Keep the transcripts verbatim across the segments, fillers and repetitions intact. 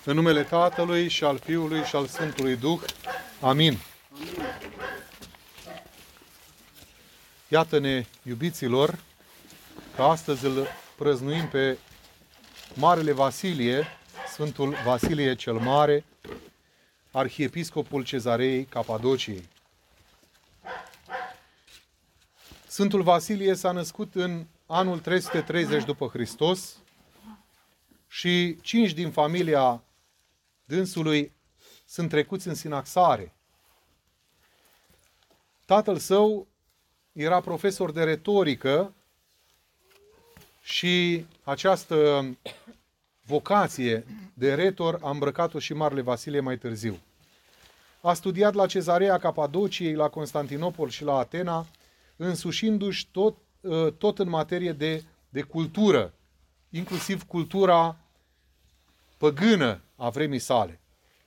În numele Tatălui și al Fiului și al Sfântului Duh. Amin. Iată-ne, iubiților, că astăzi îl prăznuim pe Marele Vasilie, Sfântul Vasilie cel Mare, Arhiepiscopul Cezarei Capadociei. Sfântul Vasilie s-a născut în anul trei sute treizeci după Hristos și cinci din familia dânsului sunt trecuți în sinaxare. Tatăl său era profesor de retorică și această vocație de retor a îmbrăcat-o și Marele Vasilie mai târziu. A studiat la Cezarea Capadociei, la Constantinopol și la Atena, însușindu-și tot, tot în materie de, de cultură, inclusiv cultura păgână a vremii sale.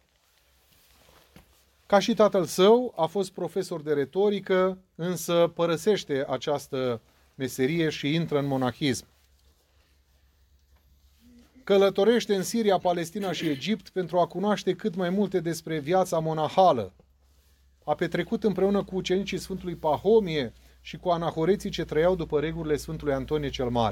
Ca și tatăl său, a fost profesor de retorică, însă părăsește această meserie și intră în monahism. Călătorește în Siria, Palestina și Egipt pentru a cunoaște cât mai multe despre viața monahală. A petrecut împreună cu ucenicii Sfântului Pahomie și cu anahoreții ce trăiau după regulile Sfântului Antonie cel Mare.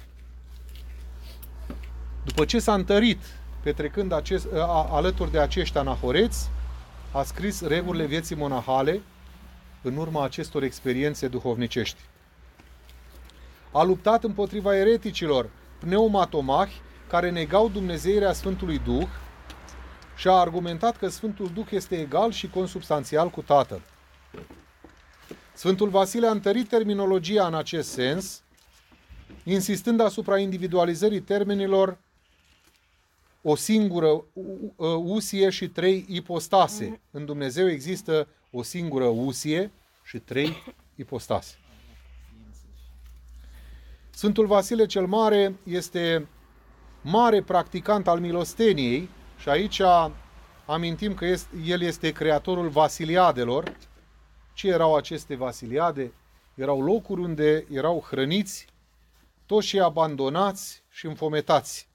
După ce s-a întărit petrecând acest, a, alături de acești anahoreți, a scris regulile vieții monahale în urma acestor experiențe duhovnicești. A luptat împotriva ereticilor pneumatomahi care negau dumnezeirea Sfântului Duh și a argumentat că Sfântul Duh este egal și consubstanțial cu Tatăl. Sfântul Vasile a întărit terminologia în acest sens, insistând asupra individualizării termenilor o singură usie și trei ipostase. În Dumnezeu există o singură usie și trei ipostase. Sfântul Vasile cel Mare este mare practicant al milosteniei și aici amintim că este, el este creatorul vasiliadelor. Ce erau aceste vasiliade? Erau locuri unde erau hrăniți toți cei abandonați și înfometați.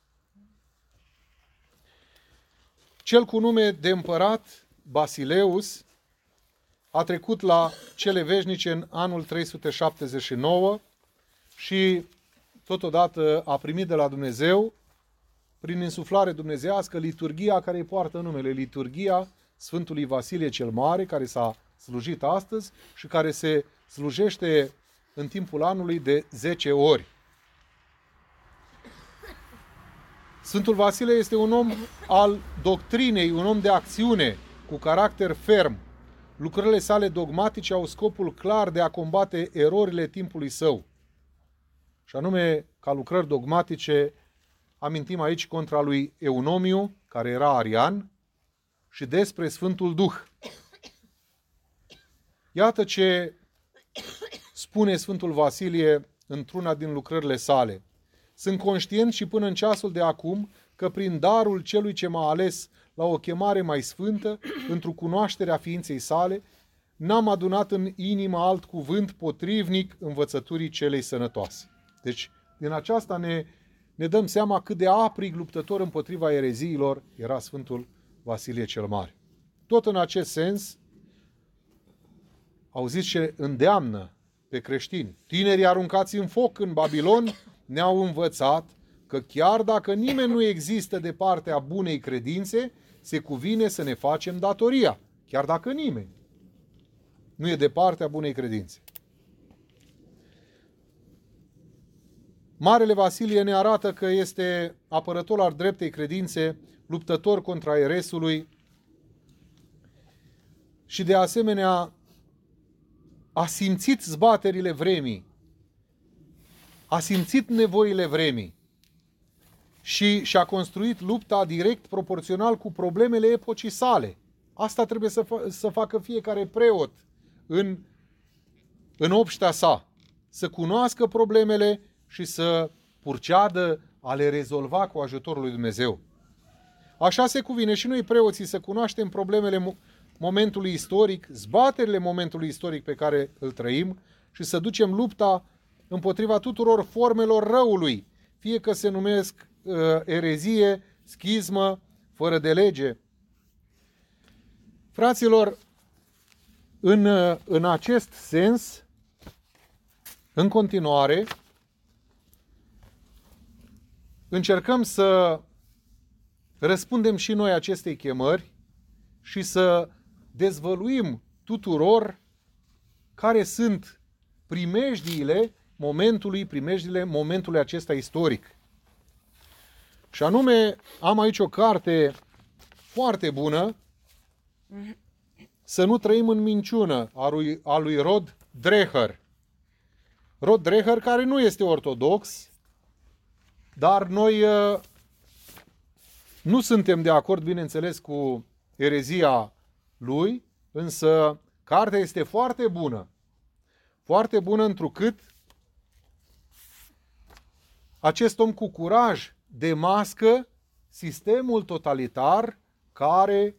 Cel cu nume de împărat, Basileus, a trecut la cele veșnice în anul trei sute șaptezeci și nouă și totodată a primit de la Dumnezeu, prin insuflare dumnezeiască, liturghia care îi poartă numele, liturghia Sfântului Vasilie cel Mare, care s-a slujit astăzi și care se slujește în timpul anului de zece ori. Sfântul Vasile este un om al doctrinei, un om de acțiune, cu caracter ferm. Lucrările sale dogmatice au scopul clar de a combate erorile timpului său. Și anume, ca lucrări dogmatice, amintim aici contra lui Eunomiu, care era arian, și despre Sfântul Duh. Iată ce spune Sfântul Vasilie într-una din lucrările sale. Sunt conștient și până în ceasul de acum că prin darul celui ce m-a ales la o chemare mai sfântă, într-o cunoaștere a ființei sale, n-am adunat în inimă alt cuvânt potrivnic învățăturii celei sănătoase. Deci, din aceasta ne, ne dăm seama cât de aprig luptător împotriva ereziilor era Sfântul Vasilie cel Mare. Tot în acest sens, auziți ce îndeamnă pe creștini. Tinerii aruncați în foc în Babilon ne-au învățat că chiar dacă nimeni nu există de partea bunei credințe, se cuvine să ne facem datoria. Chiar dacă nimeni nu e de partea bunei credințe. Marele Vasilie ne arată că este apărător al dreptei credințe, luptător contra eresului și de asemenea a simțit zbaterile vremii, a simțit nevoile vremii și și-a construit lupta direct proporțional cu problemele epocii sale. Asta trebuie să, fa- să facă fiecare preot în, în obștea sa, să cunoască problemele și să purceadă a le rezolva cu ajutorul lui Dumnezeu. Așa se cuvine și noi preoții să cunoaștem problemele momentului istoric, zbaterile momentului istoric pe care îl trăim și să ducem lupta împotriva tuturor formelor răului, fie că se numesc uh, erezie, schismă, fără de lege. Fraților, în, în acest sens, în continuare, încercăm să răspundem și noi acestei chemări și să dezvăluim tuturor care sunt primejdiile momentului, primejdiile momentului acesta istoric. Și anume, am aici o carte foarte bună, Să nu trăim în minciună, a lui, a lui Rod Dreher. Rod Dreher, care nu este ortodox, dar noi uh, nu suntem de acord, bineînțeles, cu erezia lui, însă cartea este foarte bună. Foarte bună întrucât acest om cu curaj demască sistemul totalitar care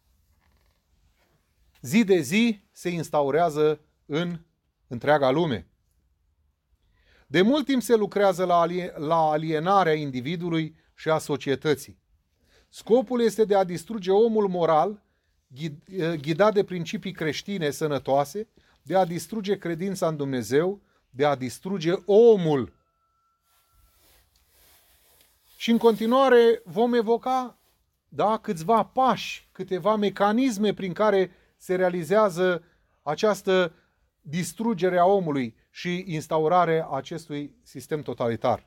zi de zi se instaurează în întreaga lume. De mult timp se lucrează la, alie- la alienarea individului și a societății. Scopul este de a distruge omul moral, ghidat de principii creștine sănătoase, de a distruge credința în Dumnezeu, de a distruge omul. Și în continuare vom evoca, da, câțiva pași, câteva mecanisme prin care se realizează această distrugere a omului și instaurarea acestui sistem totalitar.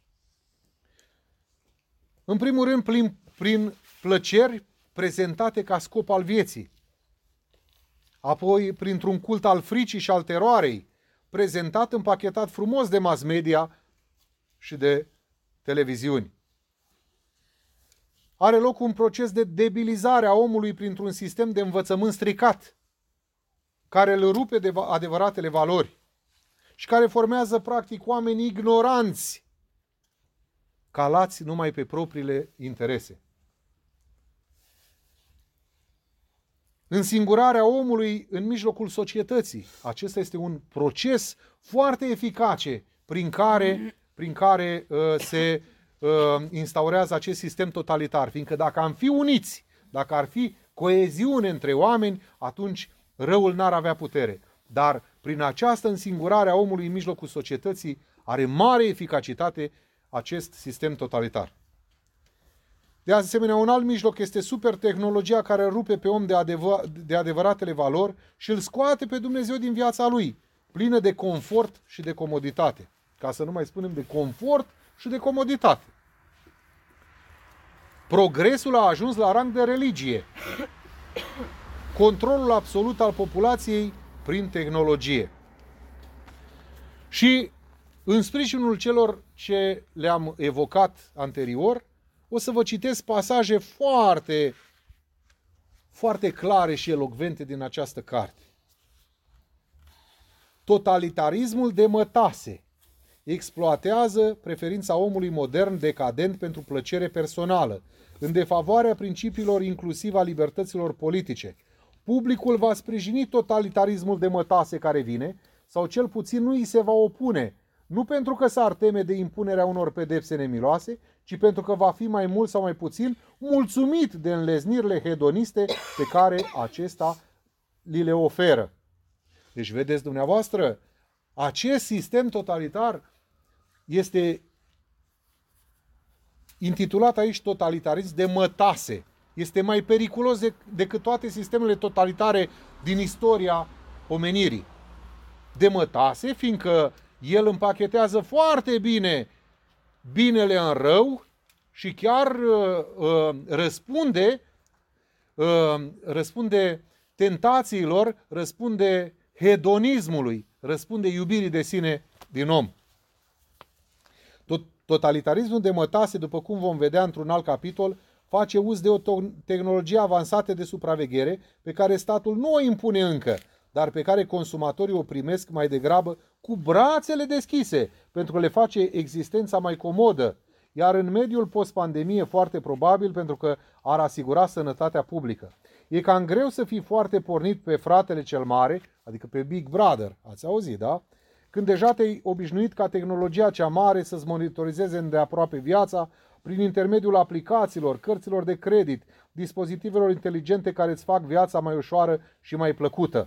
În primul rând, prin, prin plăceri prezentate ca scop al vieții. Apoi, printr-un cult al fricii și al teroarei, prezentat, împachetat frumos de mass media și de televiziuni. Are loc un proces de debilizare a omului printr-un sistem de învățământ stricat, care îl rupe de adevăratele valori și care formează practic oameni ignoranți, calați numai pe propriile interese. Însingurarea omului în mijlocul societății. Acesta este un proces foarte eficace prin care, prin care uh, se uh, instaurează acest sistem totalitar. Fiindcă dacă am fi uniți, dacă ar fi coeziune între oameni, atunci răul n-ar avea putere. Dar prin această însingurare a omului în mijlocul societății are mare eficacitate acest sistem totalitar. De asemenea, un alt mijloc este supertehnologia care rupe pe om de, adevăr, de adevăratele valori și îl scoate pe Dumnezeu din viața lui, plină de confort și de comoditate. Ca să nu mai spunem de confort și de comoditate. Progresul a ajuns la rang de religie. Controlul absolut al populației prin tehnologie. Și în sprijinul celor ce le-am evocat anterior, o să vă citesc pasaje foarte, foarte clare și elocvente din această carte. Totalitarismul de mătase exploatează preferința omului modern decadent pentru plăcere personală, în defavoarea principiilor inclusiv a libertăților politice. Publicul va sprijini totalitarismul de mătase care vine, sau cel puțin nu îi se va opune, nu pentru că s-ar teme de impunerea unor pedepse nemiloase, ci pentru că va fi mai mult sau mai puțin mulțumit de înlesnirile hedoniste pe care acesta li le oferă. Deci vedeți dumneavoastră, acest sistem totalitar este intitulat aici totalitarism de mătase. Este mai periculos decât toate sistemele totalitare din istoria omenirii. De mătase, fiindcă el împachetează foarte bine binele în rău și chiar uh, uh, răspunde, uh, răspunde tentațiilor, răspunde hedonismului, răspunde iubirii de sine din om. Tot, totalitarismul de mătase, după cum vom vedea într-un alt capitol, face uz de o tehnologie avansată de supraveghere pe care statul nu o impune încă, dar pe care consumatorii o primesc mai degrabă cu brațele deschise, pentru că le face existența mai comodă, iar în mediul post-pandemie foarte probabil pentru că ar asigura sănătatea publică. E cam greu să fii foarte pornit pe fratele cel mare, adică pe Big Brother, ați auzit, da? Când deja te-ai obișnuit ca tehnologia cea mare să-ți monitorizeze îndeaproape viața, prin intermediul aplicațiilor, cărților de credit, dispozitivelor inteligente care îți fac viața mai ușoară și mai plăcută.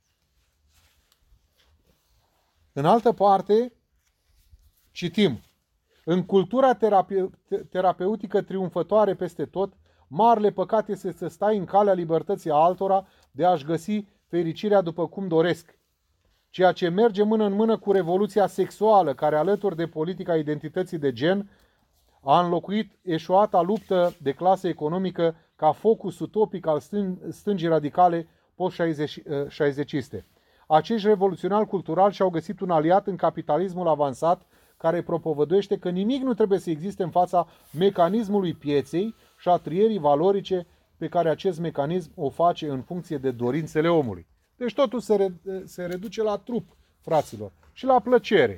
În altă parte, citim, în cultura terape- terapeutică triumfătoare peste tot, marele păcat este să stai în calea libertății altora de a-și găsi fericirea după cum doresc. Ceea ce merge mână în mână cu revoluția sexuală, care alături de politica identității de gen a înlocuit eșuata luptă de clasă economică ca focus utopic al stângii radicale post-șaizeciste. Acești revoluționari culturali și-au găsit un aliat în capitalismul avansat, care propovăduiește că nimic nu trebuie să existe în fața mecanismului pieței și a trierii valorice pe care acest mecanism o face în funcție de dorințele omului. Deci totul se, re, se reduce la trup, fraților, și la plăcere.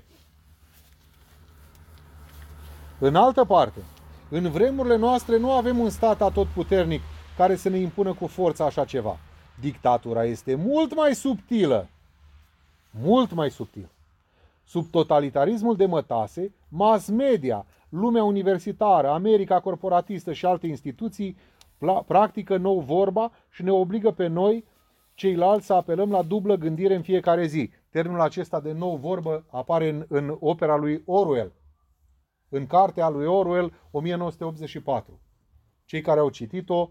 În altă parte, în vremurile noastre nu avem un stat atotputernic care să ne impună cu forța așa ceva. Dictatura este mult mai subtilă, mult mai subtilă. Sub totalitarismul de mătase, mass media, lumea universitară, America corporatistă și alte instituții practică nou vorba și ne obligă pe noi, ceilalți, să apelăm la dublă gândire în fiecare zi. Termenul acesta de nou vorbă apare în, în opera lui Orwell, în cartea lui Orwell o mie nouă sute optzeci și patru. Cei care au citit-o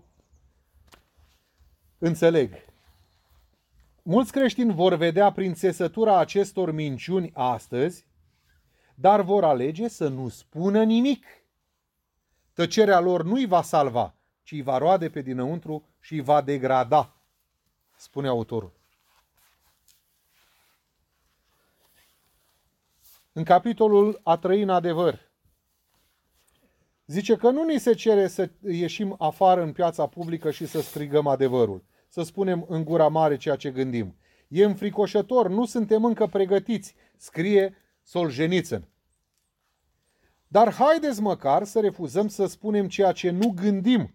înțeleg. Mulți creștini vor vedea prin țesătura acestor minciuni astăzi, dar vor alege să nu spună nimic. Tăcerea lor nu îi va salva, ci îi va roade pe dinăuntru și îi va degrada, spune autorul. În capitolul A trăi în adevăr, zice că nu ni se cere să ieșim afară în piața publică și să strigăm adevărul, să spunem în gura mare ceea ce gândim. E înfricoșător, nu suntem încă pregătiți, scrie Solzhenitsyn. Dar haideți măcar să refuzăm să spunem ceea ce nu gândim.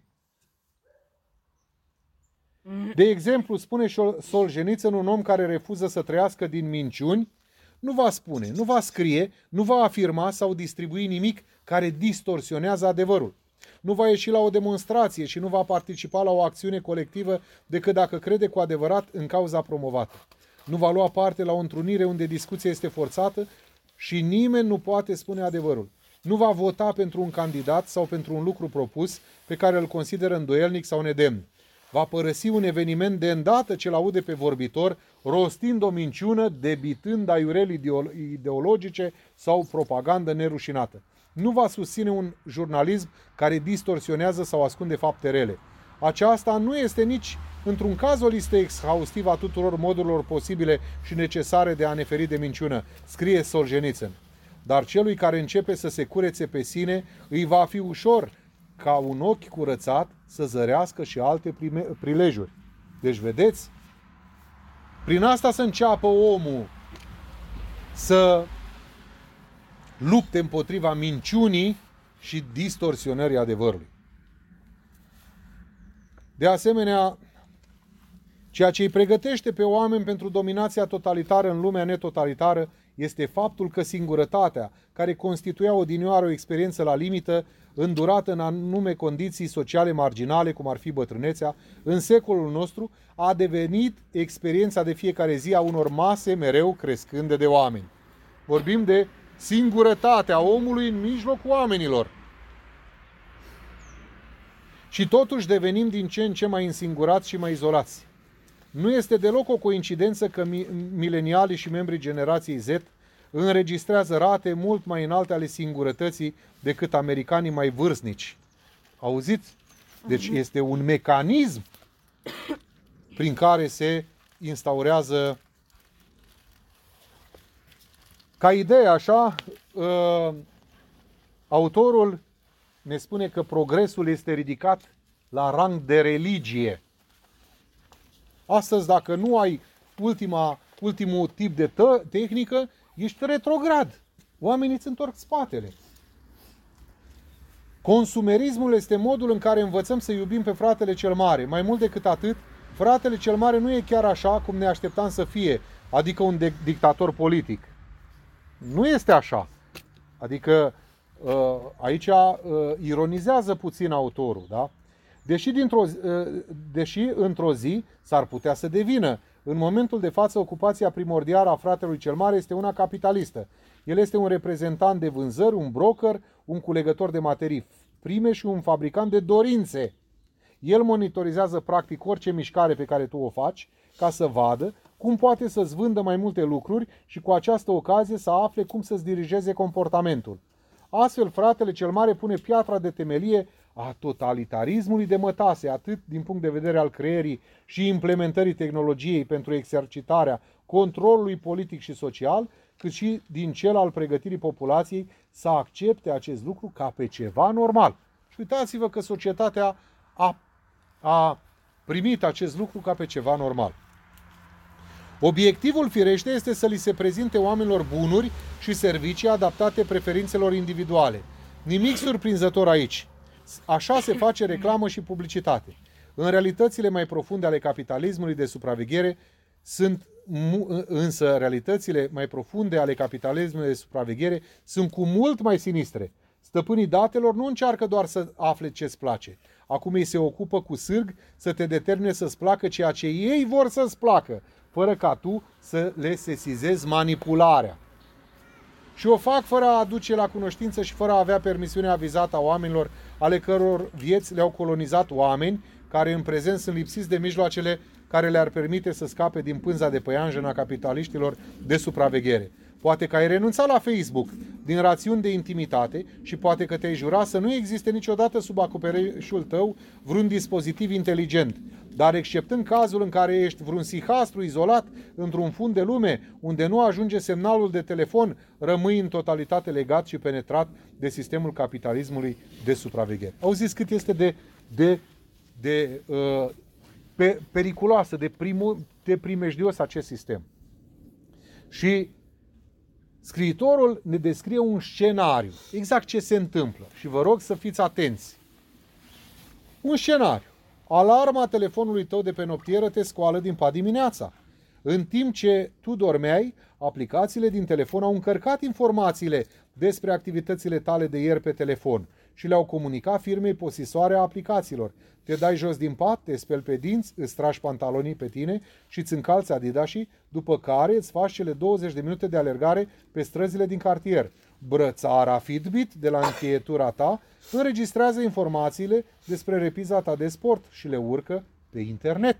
De exemplu, spune Solzhenitsyn, un om care refuză să trăiască din minciuni, nu va spune, nu va scrie, nu va afirma sau distribui nimic care distorsionează adevărul. Nu va ieși la o demonstrație și nu va participa la o acțiune colectivă decât dacă crede cu adevărat în cauza promovată. Nu va lua parte la o întrunire unde discuția este forțată și nimeni nu poate spune adevărul. Nu va vota pentru un candidat sau pentru un lucru propus pe care îl consideră îndoielnic sau nedemn. Va părăsi un eveniment de îndată ce l-aude pe vorbitor, rostind o minciună, debitând aiureli ideologice sau propagandă nerușinată. Nu va susține un jurnalism care distorsionează sau ascunde fapte rele. Aceasta nu este nici într-un caz o listă exhaustivă a tuturor modurilor posibile și necesare de a ne feri de minciună, scrie Solzhenitsyn. Dar celui care începe să se curețe pe sine, îi va fi ușor ca un ochi curățat să zărească și alte prilejuri. Deci, vedeți? Prin asta să înceapă omul să lupte împotriva minciunii și distorsionării adevărului. De asemenea, ceea ce îi pregătește pe oameni pentru dominația totalitară în lumea netotalitară este faptul că singurătatea, care constituia odinioară o experiență la limită, îndurată în anume condiții sociale marginale, cum ar fi bătrânețea, în secolul nostru a devenit experiența de fiecare zi a unor mase mereu crescânde de oameni. Vorbim de singurătatea omului în mijlocul oamenilor. Și totuși devenim din ce în ce mai însingurați și mai izolați. Nu este deloc o coincidență că milenialii și membrii generației Z înregistrează rate mult mai înalte ale singurătății decât americanii mai vârstnici. Auziți? Deci este un mecanism prin care se instaurează, ca idee așa, uh, autorul ne spune că progresul este ridicat la rang de religie. Astăzi, dacă nu ai ultima, ultimul tip de tă, tehnică, ești retrograd. Oamenii îți întorc spatele. Consumerismul este modul în care învățăm să iubim pe fratele cel mare. Mai mult decât atât, fratele cel mare nu e chiar așa cum ne așteptam să fie, adică un dictator politic. Nu este așa. Adică aici ironizează puțin autorul, da? Deși, dintr-o, deși într-o zi s-ar putea să devină. În momentul de față, ocupația primordială a fratelui cel mare este una capitalistă. El este un reprezentant de vânzări, un broker, un culegător de materii prime și un fabricant de dorințe. El monitorizează practic orice mișcare pe care tu o faci ca să vadă cum poate să-ți vândă mai multe lucruri și cu această ocazie să afle cum să-ți dirigeze comportamentul. Astfel, fratele cel mare pune piatra de temelie a totalitarismului de mătase, atât din punct de vedere al creierii și implementării tehnologiei pentru exercitarea controlului politic și social, cât și din cel al pregătirii populației să accepte acest lucru ca pe ceva normal. Și uitați-vă că societatea a, a primit acest lucru ca pe ceva normal. Obiectivul, firește, este să li se prezinte oamenilor bunuri și servicii adaptate preferințelor individuale. Nimic surprinzător aici. Așa se face reclamă și publicitate. În realitățile mai profunde ale capitalismului de supraveghere sunt, însă realitățile mai profunde ale capitalismului de supraveghere sunt cu mult mai sinistre. Stăpânii datelor nu încearcă doar să afle ce-ți place. Acum ei se ocupă cu sârg să te determine să-ți placă ceea ce ei vor să-ți placă, fără ca tu să le sesizezi manipularea. Și o fac fără a aduce la cunoștință și fără a avea permisiunea avizată a oamenilor ale căror vieți le-au colonizat oameni care în prezent sunt lipsiți de mijloacele care le-ar permite să scape din pânza de păianjen a capitaliștilor de supraveghere. Poate că ai renunțat la Facebook din rațiuni de intimitate și poate că te-ai jurat să nu existe niciodată sub acoperișul tău vreun dispozitiv inteligent. Dar exceptând cazul în care ești vreun sihastru izolat într-un fund de lume unde nu ajunge semnalul de telefon, rămâi în totalitate legat și penetrat de sistemul capitalismului de supraveghere. Auziți cât este de, de, de uh, pe, periculoasă, de, primu, de primejdios acest sistem. Și scriitorul ne descrie un scenariu, exact ce se întâmplă. Și vă rog să fiți atenți. Un scenariu. Alarma telefonului tău de pe noptieră te scoală din pat dimineața. În timp ce tu dormeai, aplicațiile din telefon au încărcat informațiile despre activitățile tale de ieri pe telefon și le-au comunicat firmei posesoare a aplicațiilor. Te dai jos din pat, te speli pe dinți, îți tragi pantalonii pe tine și îți încalți adidașii, după care îți faci cele douăzeci de minute de alergare pe străzile din cartier. Brățara Fitbit de la încheietura ta înregistrează informațiile despre repiza ta de sport și le urcă pe internet.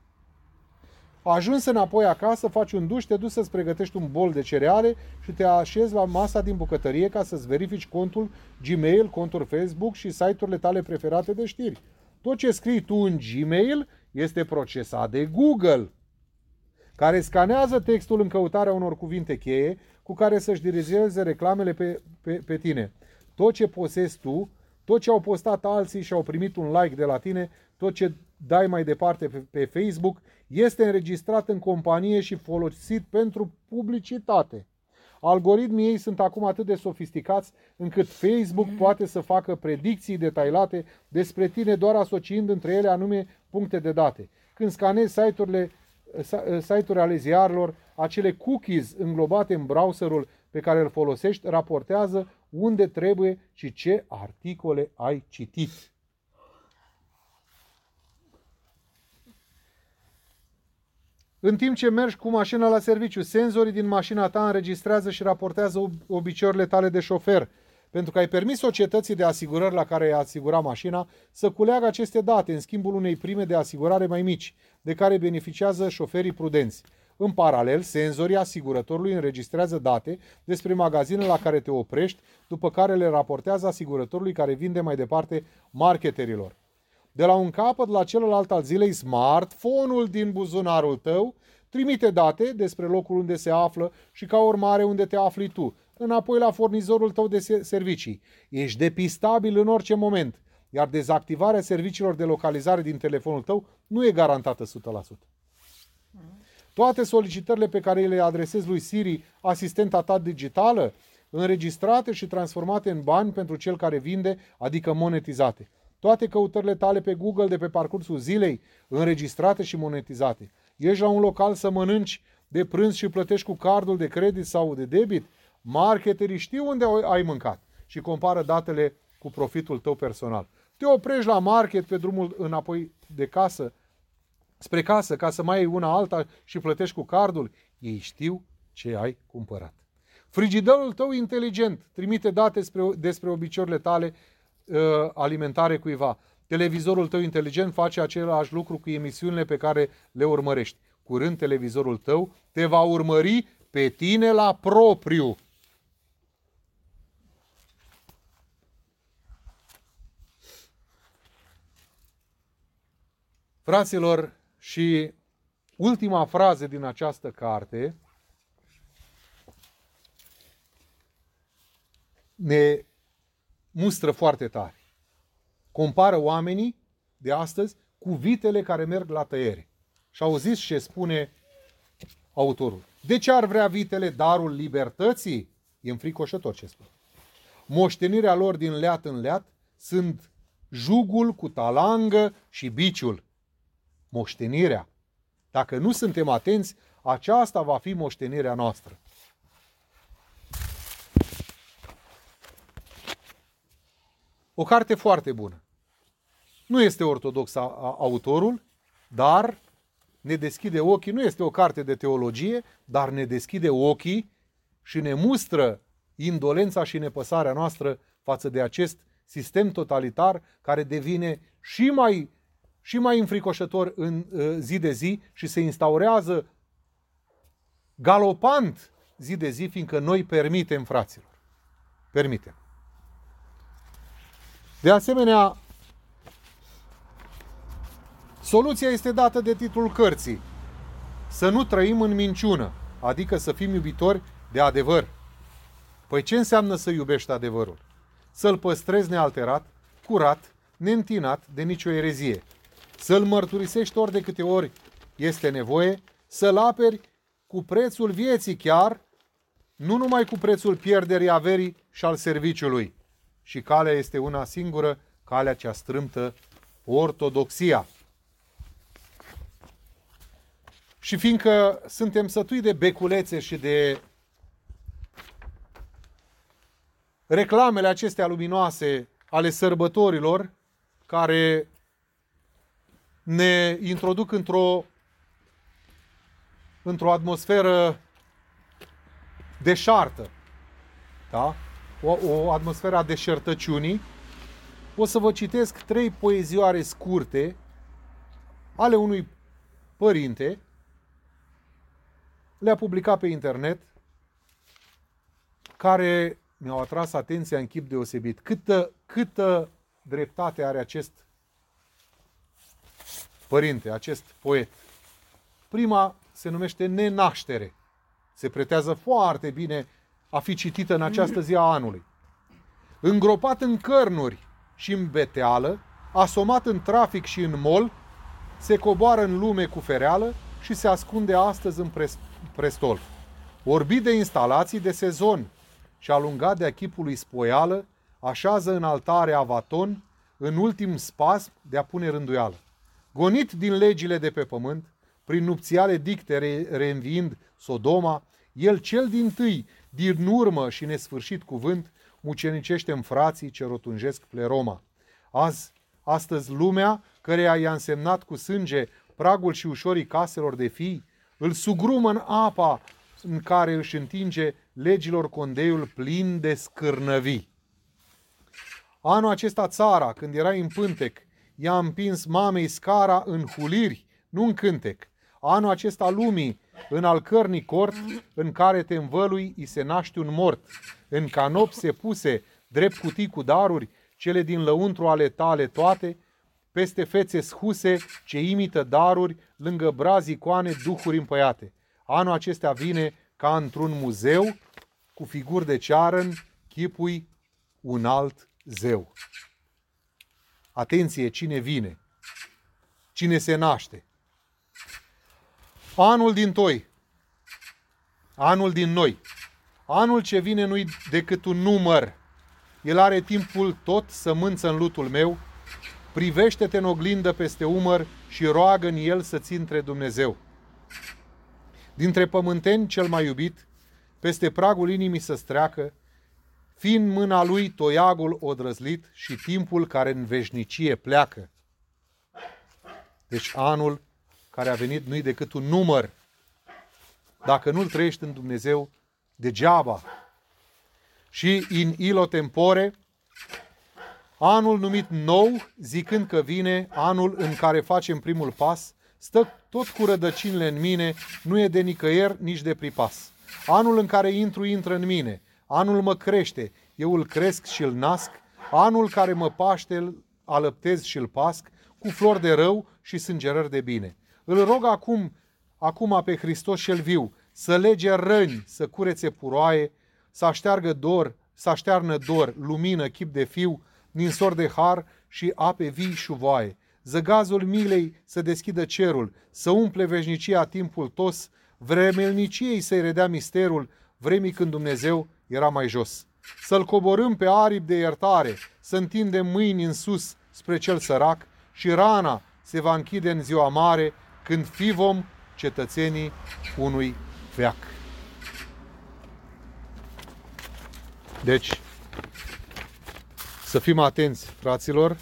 Ajuns înapoi acasă, faci un duș, te duci să-ți pregătești un bol de cereale și te așezi la masa din bucătărie ca să-ți verifici contul Gmail, contul Facebook și site-urile tale preferate de știri. Tot ce scrii tu în Gmail este procesat de Google, care scanează textul în căutarea unor cuvinte cheie cu care să-și dirigeze reclamele pe, pe, pe tine. Tot ce posezi tu, tot ce au postat alții și au primit un like de la tine, tot ce dai mai departe pe, pe Facebook, este înregistrat în companie și folosit pentru publicitate. Algoritmii ei sunt acum atât de sofisticați încât Facebook poate să facă predicții detaliate despre tine doar asociind între ele anume puncte de date. Când scanezi site-urile, site-uri ale ziarilor, acele cookies înglobate în browserul pe care îl folosești raportează unde trebuie și ce articole ai citit. În timp ce mergi cu mașina la serviciu, senzorii din mașina ta înregistrează și raportează obiceiurile tale de șofer, pentru că ai permis societății de asigurări la care ai asigurat mașina să culeagă aceste date în schimbul unei prime de asigurare mai mici, de care beneficiază șoferii prudenți. În paralel, senzorii asigurătorului înregistrează date despre magazinele la care te oprești, după care le raportează asigurătorului care vinde mai departe marketerilor. De la un capăt la celălalt al zilei, smartphone-ul din buzunarul tău trimite date despre locul unde se află și ca urmare unde te afli tu, înapoi la furnizorul tău de servicii. Ești depistabil în orice moment, iar dezactivarea serviciilor de localizare din telefonul tău nu e garantată o sută la sută. Toate solicitările pe care le adresezi lui Siri, asistenta ta digitală, înregistrate și transformate în bani pentru cel care vinde, adică monetizate. Toate căutările tale pe Google de pe parcursul zilei, înregistrate și monetizate. Ești la un local să mănânci de prânz și plătești cu cardul de credit sau de debit, marketerii știu unde ai mâncat și compară datele cu profitul tău personal. Te oprești la market pe drumul înapoi de casă, spre casă, ca să mai iei una alta și plătești cu cardul. Ei știu ce ai cumpărat. Frigiderul tău inteligent trimite date despre, despre obiceiurile tale uh, alimentare cuiva. Televizorul tău inteligent face același lucru cu emisiunile pe care le urmărești. Curând televizorul tău te va urmări pe tine la propriu. Fraților, și ultima frază din această carte ne mustră foarte tare. Compară oamenii de astăzi cu vitele care merg la tăiere. Și auziți ce spune autorul. De ce ar vrea vitele darul libertății? E înfricoșător ce spune. Moștenirea lor din leat în leat sunt jugul cu talangă și biciul. Moștenirea. Dacă nu suntem atenți, aceasta va fi moștenirea noastră. O carte foarte bună. Nu este ortodox autorul, dar ne deschide ochii. Nu este o carte de teologie, dar ne deschide ochii și ne mustră indolența și nepăsarea noastră față de acest sistem totalitar care devine și mai, și mai înfricoșător în uh, zi de zi și se instaurează galopant zi de zi, fiindcă noi permitem, fraților. Permitem. De asemenea, soluția este dată de titlul cărții. Să nu trăim în minciună, adică să fim iubitori de adevăr. Păi ce înseamnă să iubești adevărul? Să-l păstrezi nealterat, curat, neîntinat de nicio erezie. Să-l mărturisești ori de câte ori este nevoie, să-l aperi cu prețul vieții chiar, nu numai cu prețul pierderii averii și al serviciului. Și calea este una singură, calea cea strâmtă, ortodoxia. Și fiindcă suntem sătui de beculețe și de reclamele acestea luminoase ale sărbătorilor, care ne introduc într-o într-o atmosferă deșartă, da? O, o atmosferă a deșertăciunii, o să vă citesc trei poezioare scurte ale unui părinte. Le-a publicat pe internet, care mi-au atras atenția în chip deosebit. Câtă, câtă dreptate are acest părinte, acest poet. Prima se numește Nenaștere. Se pretează foarte bine a fi citită în această zi a anului. Îngropat în cărnuri și în beteală, asomat în trafic și în mol, se coboară în lume cu fereală și se ascunde astăzi în prestol. Orbit de instalații de sezon și alungat de-a chipului spoială, așează în altare avaton, în ultim spasm de a pune rânduială. Gonit din legile de pe pământ, prin nupțiale dicte reînviind Sodoma, el cel dintâi, din urmă și nesfârșit cuvânt, mucenicește în frații ce rotunjesc pleroma. Azi, astăzi lumea, căreia i-a însemnat cu sânge pragul și ușorii caselor de fii, îl sugrumă în apa în care își întinge legilor condeiul plin de scârnăvii. Anul acesta țara, când era în pântec, i-a împins mamei scara în huliri, nu în cântec. Anul acesta lumii, în al cărnii cort, în care te învălui, i se naște un mort. În canop se puse, drept cutii cu daruri, cele din lăuntru ale tale toate, peste fețe schuse ce imită daruri, lângă brazi icoane duhuri împăiate. Anul acesta vine ca într-un muzeu, cu figuri de cearăn, chipui un alt zeu. Atenție, cine vine? Cine se naște? Anul dintoi, anul din noi, anul ce vine nu-i decât un număr. El are timpul tot sămânță în lutul meu, privește-te în oglindă peste umăr și roagă în el să-ți intre Dumnezeu. Dintre pământeni cel mai iubit, peste pragul inimii să-ți treacă, fiind mâna lui toiagul odrăzlit și timpul care în veșnicie pleacă. Deci anul care a venit nu-i decât un număr. Dacă nu-l trăiești în Dumnezeu, degeaba. Și in illo tempore, anul numit nou, zicând că vine, anul în care facem primul pas, stă tot cu rădăcinile în mine, nu e de nicăieri, nici de pripas. Anul în care intru, intră în mine. Anul mă crește, eu îl cresc și îl nasc. Anul care mă paște, îl alăptez și îl pasc, cu flori de rău și sângerări de bine. Îl rog acum, acum pe Hristos cel viu, să lege răni, să curețe puroaie, să așteargă dor, să aștearnă dor, lumină, chip de fiu, ninsor de har și ape vii șuvoaie. Zăgazul milei să deschidă cerul, să umple veșnicia timpul tos, vremelniciei să-i redea misterul, vremii când Dumnezeu era mai jos. Să-l coborâm pe aripi de iertare, să întindem mâini în sus spre cel sărac și rana se va închide în ziua mare, când fi vom cetățenii unui veac. Deci, să fim atenți, fraților.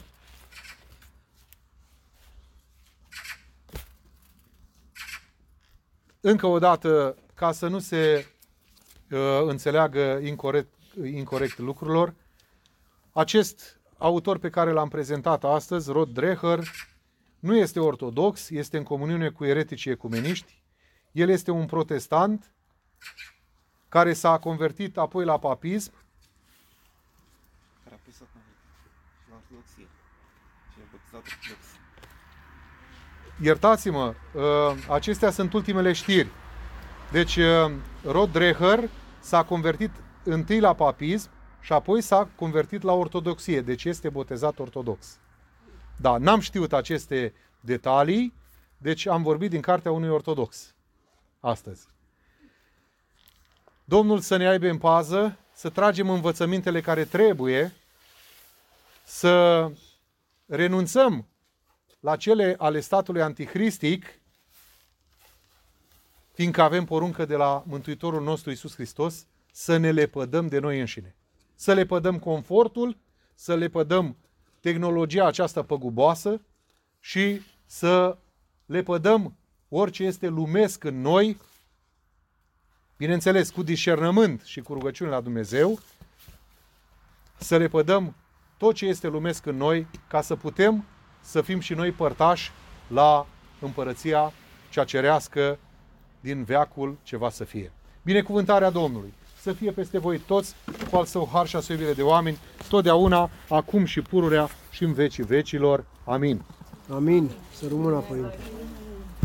Încă o dată, ca să nu se uh, înțeleagă incorect, incorect lucrurilor, acest autor pe care l-am prezentat astăzi, Rod Dreher, nu este ortodox, este în comuniune cu ereticii ecumeniști. El este un protestant care s-a convertit apoi la papism. Care a pus acum la ortodoxie. Și a botezat ortodox. Iertați-mă, acestea sunt ultimele știri. Deci, Rod Dreher s-a convertit întâi la papism și apoi s-a convertit la ortodoxie. Deci este botezat ortodox. Da, n-am știut aceste detalii, deci am vorbit din cartea unui ortodox astăzi. Domnul să ne aibă în pază, să tragem învățămintele care trebuie, să renunțăm la cele ale statului anticristic, fiindcă avem poruncă de la Mântuitorul nostru Iisus Hristos, să ne lepădăm de noi înșine. Să lepădăm confortul, să lepădăm tehnologia aceasta păguboasă și să lepădăm orice este lumesc în noi, bineînțeles, cu discernământ și cu rugăciune la Dumnezeu, să lepădăm tot ce este lumesc în noi, ca să putem să fim și noi părtași la împărăția cea cerească din veacul ce va să fie. Binecuvântarea Domnului să fie peste voi toți, cu al său har și a său iubire de oameni, totdeauna, acum și pururea și în vecii vecilor. Amin. Amin. Să rămână, Părinte.